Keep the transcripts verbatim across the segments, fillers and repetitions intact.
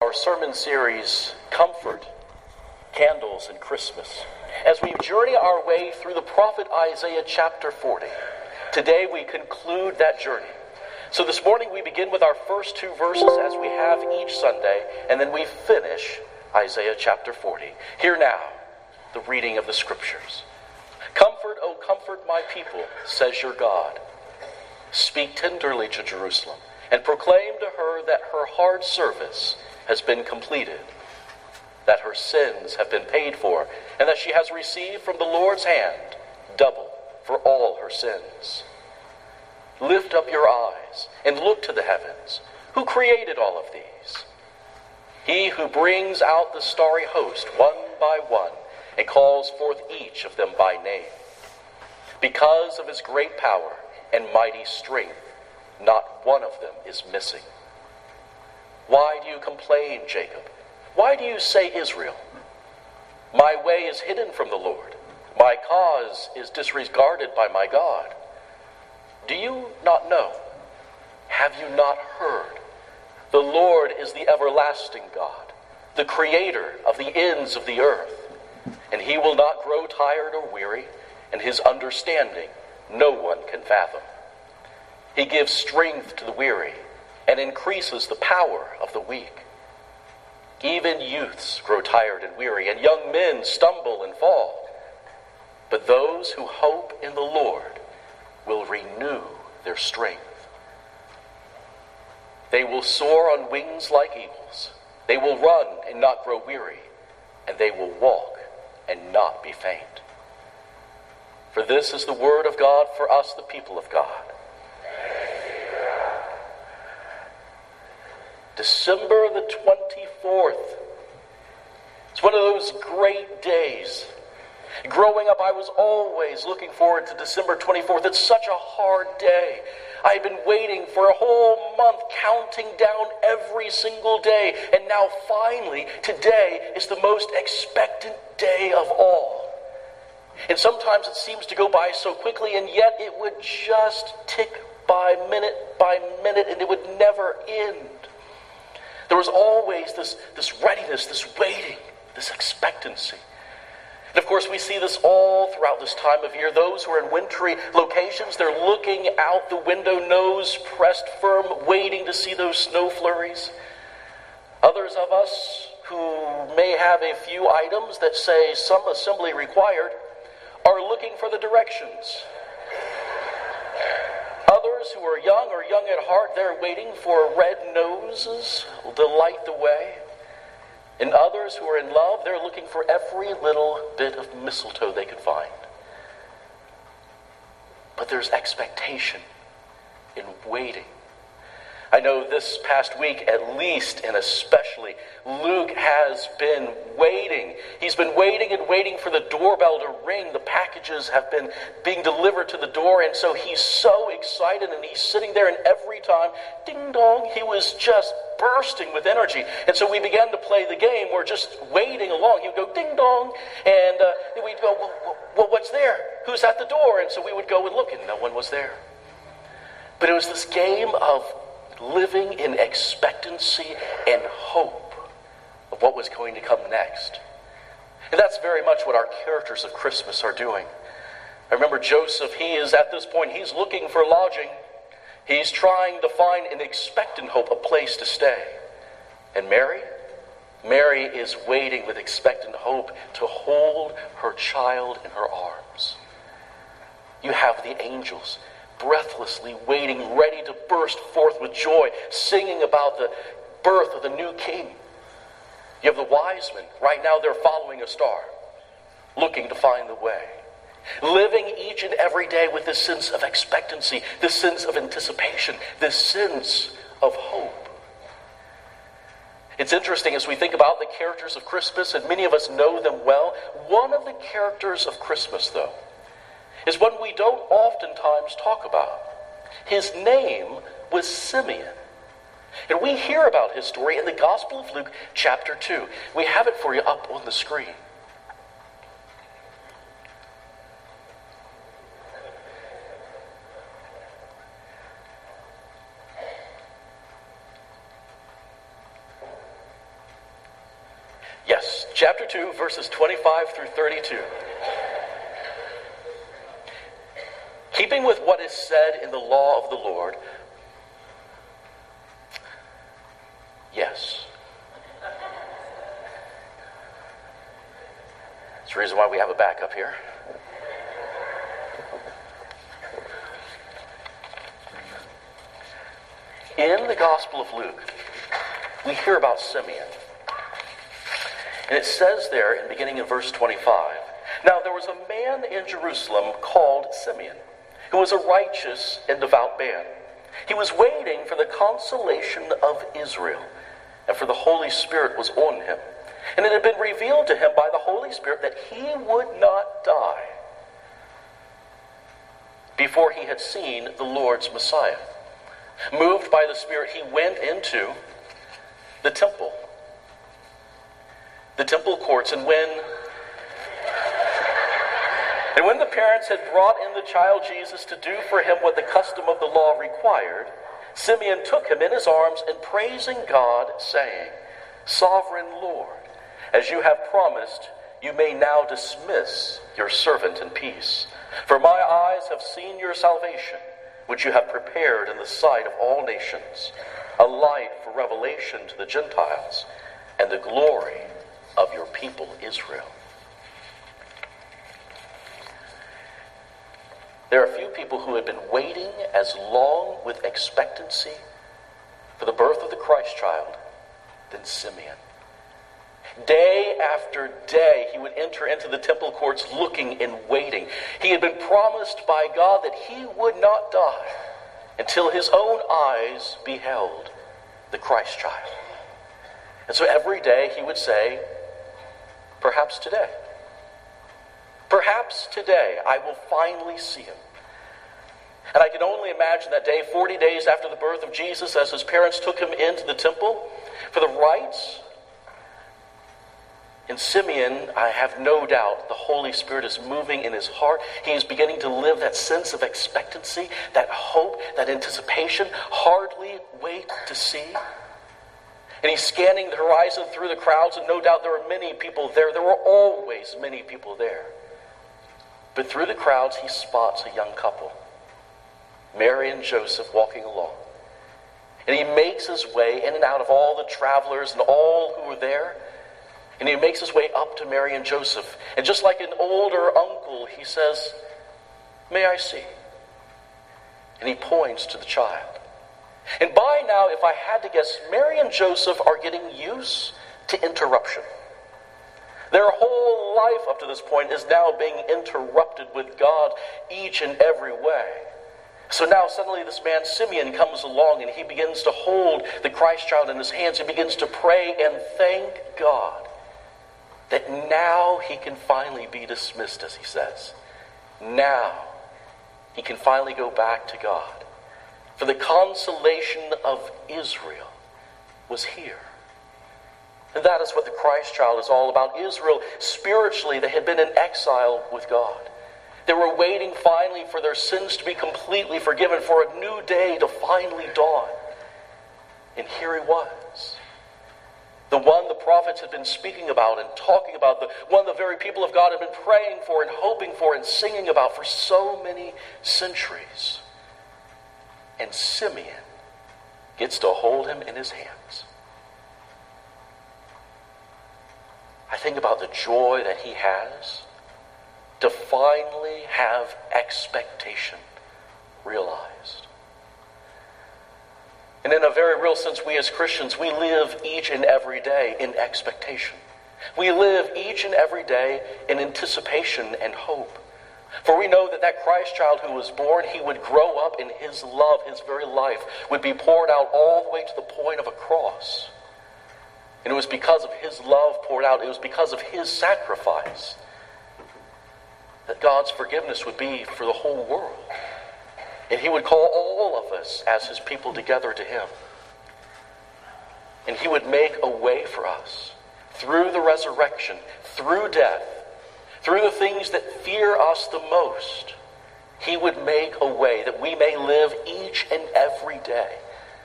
our sermon series, Comfort, Candles, and Christmas, as we journey our way through the prophet Isaiah chapter forty. Today we conclude that journey. So this morning we begin with our first two verses as we have each Sunday, and then we finish Isaiah chapter forty. Hear now the reading of the Scriptures. Comfort, O comfort my people, says your God. Speak tenderly to Jerusalem, and proclaim to her that her hard service has been completed, that her sins have been paid for, and that she has received from the Lord's hand double for all her sins. Lift up your eyes and look to the heavens. Who created all of these? He who brings out the starry host one by one and calls forth each of them by name. Because of his great power and mighty strength, not one of them is missing. Why do you complain, Jacob? Why do you say, Israel? My way is hidden from the Lord. My cause is disregarded by my God. Do you not know? Have you not heard? The Lord is the everlasting God, the creator of the ends of the earth. And he will not grow tired or weary, and his understanding no one can fathom. He gives strength to the weary and increases the power of the weak. Even youths grow tired and weary, and young men stumble and fall. But those who hope in the Lord will renew their strength. They will soar on wings like eagles. They will run and not grow weary, and they will walk and not be faint. For this is the word of God for us, the people of God. December the twenty-fourth. It's one of those great days. Growing up, I was always looking forward to December twenty-fourth. It's such a hard day. I had been waiting for a whole month, counting down every single day. And now finally, today is the most expectant day of all. And sometimes it seems to go by so quickly, and yet it would just tick by minute by minute, and it would never end. There was always this, this readiness, this waiting, this expectancy. And of course, we see this all throughout this time of year. Those who are in wintry locations, they're looking out the window, nose pressed firm, waiting to see those snow flurries. Others of us who may have a few items that say some assembly required are looking for the directions. Others who are young or young at heart, they're waiting for red noses to light the way. And others who are in love, they're looking for every little bit of mistletoe they can find. But there's expectation in waiting. I know this past week, at least and especially, Luke has been waiting. He's been waiting and waiting for the doorbell to ring. The packages have been being delivered to the door, and so he's so excited, and he's sitting there, and every time, ding dong, he was just bursting with energy. And so we began to play the game. We're just waiting along. He would go ding dong, and uh, we'd go, well, well, what's there? Who's at the door? And so we would go and look, and no one was there. But it was this game of living in expectancy and hope of what was going to come next. And that's very much what our characters of Christmas are doing. I remember Joseph, he is at this point, he's looking for lodging. He's trying to find an expectant hope, a place to stay. And Mary? Mary is waiting with expectant hope to hold her child in her arms. You have the angels breathlessly waiting, ready to burst forth with joy, singing about the birth of the new king. You have the wise men. Right now they're following a star, looking to find the way. Living each and every day with this sense of expectancy, this sense of anticipation, this sense of hope. It's interesting as we think about the characters of Christmas, and many of us know them well. One of the characters of Christmas, though, is one we don't oftentimes talk about. His name was Simeon. And we hear about his story in the Gospel of Luke, chapter two. We have it for you up on the screen. chapter two, verses twenty-five through thirty-two. Keeping with what is said in the law of the Lord, yes. That's the reason why we have a backup here. In the Gospel of Luke, we hear about Simeon. And it says there, in beginning in verse twenty-five, "Now there was a man in Jerusalem called Simeon, who was a righteous and devout man. He was waiting for the consolation of Israel, and for the Holy Spirit was on him. And it had been revealed to him by the Holy Spirit that he would not die before he had seen the Lord's Messiah. Moved by the Spirit, he went into the temple, the temple courts, and when And when the parents had brought in the child Jesus to do for him what the custom of the law required, Simeon took him in his arms and praising God, saying, 'Sovereign Lord, as you have promised, you may now dismiss your servant in peace. For my eyes have seen your salvation, which you have prepared in the sight of all nations, a light for revelation to the Gentiles, and the glory of your people Israel.'" There are few people who had been waiting as long with expectancy for the birth of the Christ child than Simeon. Day after day, he would enter into the temple courts looking and waiting. He had been promised by God that he would not die until his own eyes beheld the Christ child. And so every day he would say, "Perhaps today. Perhaps today I will finally see him." And I can only imagine that day, forty days after the birth of Jesus, as his parents took him into the temple for the rites. In Simeon, I have no doubt the Holy Spirit is moving in his heart. He is beginning to live that sense of expectancy, that hope, that anticipation. Hardly wait to see. And he's scanning the horizon through the crowds, and no doubt there were many people there. There were always many people there. But through the crowds, he spots a young couple, Mary and Joseph, walking along. And he makes his way in and out of all the travelers and all who were there. And he makes his way up to Mary and Joseph. And just like an older uncle, he says, "May I see?" And he points to the child. And by now, if I had to guess, Mary and Joseph are getting used to interruption. Their whole life up to this point is now being interrupted with God each and every way. So now suddenly this man Simeon comes along and he begins to hold the Christ child in his hands. He begins to pray and thank God that now he can finally be dismissed, as he says. Now he can finally go back to God. For the consolation of Israel was here. And that is what the Christ child is all about. Israel, spiritually, they had been in exile with God. They were waiting finally for their sins to be completely forgiven, for a new day to finally dawn. And here he was. The one the prophets had been speaking about and talking about, the one the very people of God had been praying for and hoping for and singing about for so many centuries. And Simeon gets to hold him in his hands. I think about the joy that he has to finally have expectation realized. And in a very real sense, we as Christians, we live each and every day in expectation. We live each and every day in anticipation and hope. For we know that that Christ child who was born, he would grow up in his love, his very life would be poured out all the way to the point of a cross. And it was because of his love poured out, it was because of his sacrifice, that God's forgiveness would be for the whole world. And he would call all of us as his people together to him. And he would make a way for us through the resurrection, through death, through the things that fear us the most. He would make a way that we may live each and every day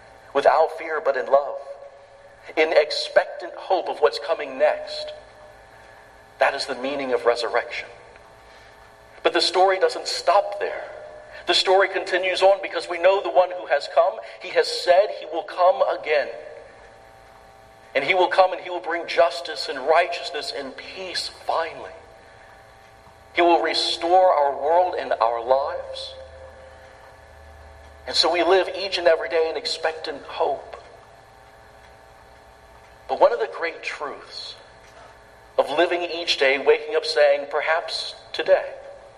without fear but in love, in expectant hope of what's coming next. That is the meaning of resurrection. But the story doesn't stop there. The story continues on because we know the one who has come. He has said he will come again. And he will come and he will bring justice and righteousness and peace finally. He will restore our world and our lives. And so we live each and every day in expectant hope. But one of the great truths of living each day, waking up saying, perhaps today,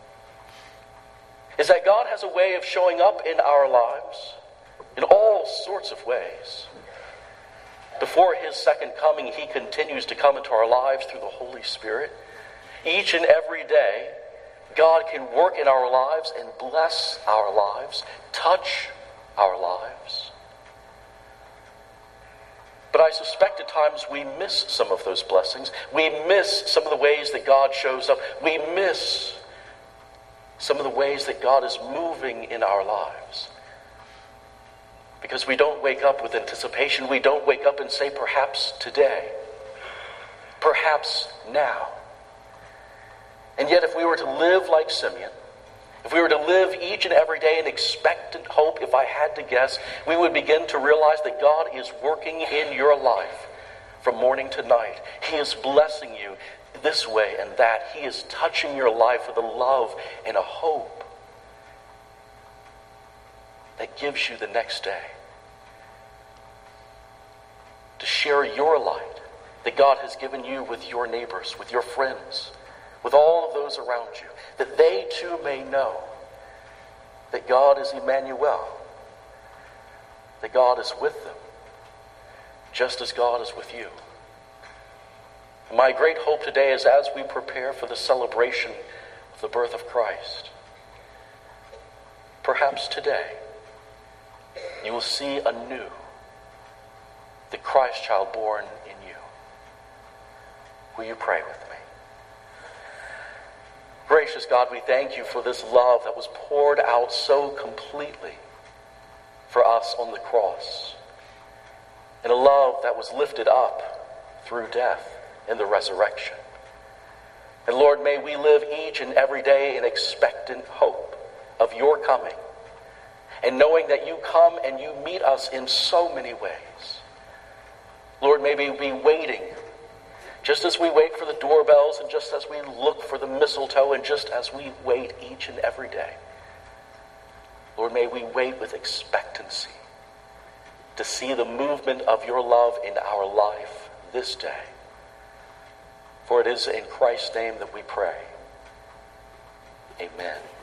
is that God has a way of showing up in our lives in all sorts of ways. Before his second coming, he continues to come into our lives through the Holy Spirit. Each and every day, God can work in our lives and bless our lives, touch our lives. But I suspect at times we miss some of those blessings. We miss some of the ways that God shows up. We miss some of the ways that God is moving in our lives. Because we don't wake up with anticipation. We don't wake up and say, perhaps today. Perhaps now. And yet if we were to live like Simeon, if we were to live each and every day in expectant hope, if I had to guess, we would begin to realize that God is working in your life from morning to night. He is blessing you this way and that. He is touching your life with a love and a hope that gives you the next day to share your light that God has given you with your neighbors, with your friends, with all of those around you, that they too may know that God is Emmanuel, that God is with them, just as God is with you. My great hope today is as we prepare for the celebration of the birth of Christ, perhaps today you will see anew the Christ child born in you. Will you pray with me? Gracious God, we thank you for this love that was poured out so completely for us on the cross, and a love that was lifted up through death and the resurrection. And Lord, may we live each and every day in expectant hope of your coming, and knowing that you come and you meet us in so many ways. Lord, may we be waiting, just as we wait for the doorbells, and just as we look for the mistletoe, and just as we wait each and every day. Lord, may we wait with expectancy to see the movement of your love in our life this day. For it is in Christ's name that we pray. Amen.